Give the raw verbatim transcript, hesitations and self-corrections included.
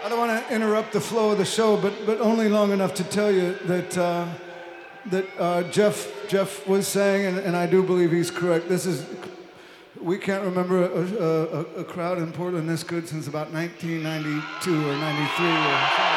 I don't want to interrupt the flow of the show, but but only long enough to tell you that uh, that uh, Jeff Jeff was saying, and, and I do believe he's correct. This is we can't remember a, a, a crowd in Portland this good since about nineteen ninety-two or ninety-three or something.